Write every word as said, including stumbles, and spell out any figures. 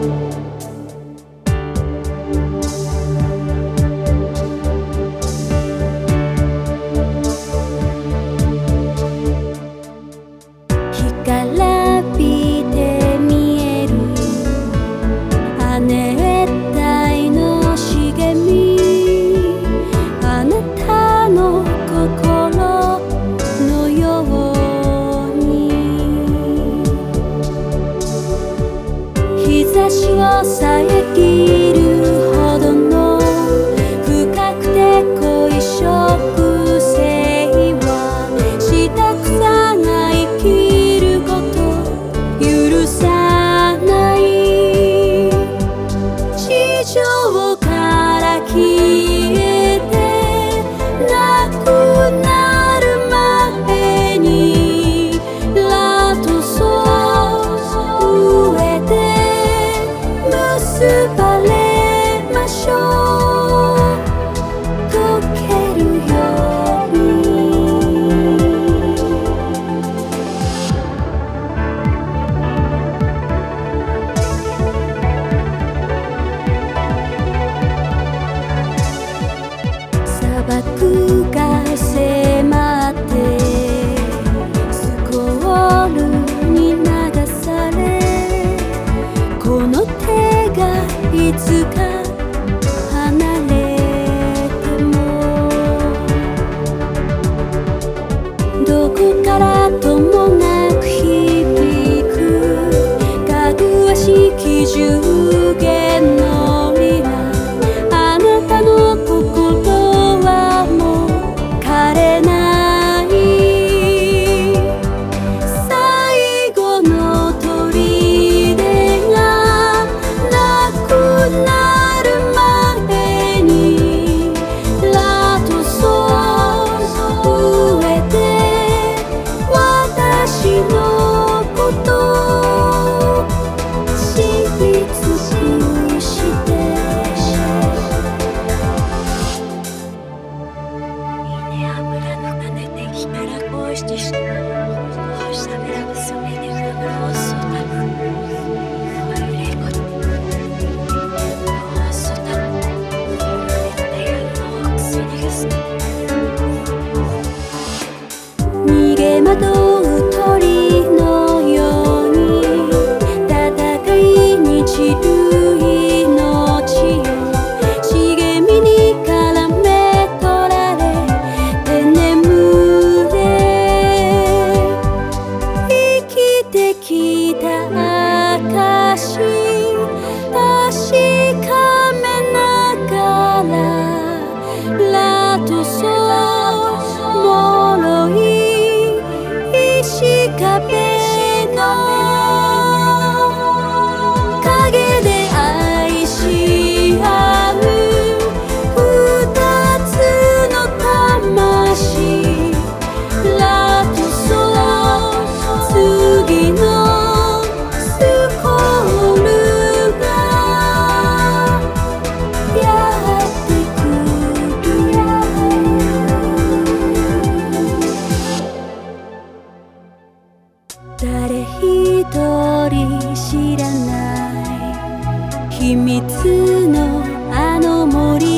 干からびて見える亜熱帯の茂み、あなたの心のように日差しを遮るほどの深くて濃い植生は下草が生きる許さない。地上から消えてなくなる前にラトソ上で結ばれましょう。溶けるように砂漠が迫ってスコールに流され、この手がいつか離れてもどこからともなく響くかぐわしき十弦のリラ、あなたの心逃げ惑う鳥のように戦いに散る命よ、茂みに絡め取られて眠れ、生きてきた証確かめながらラトソ脆い石壁の影で愛し合う二つの魂、ラトソ次のスコールがやってくる。誰一人知らない秘密のあの森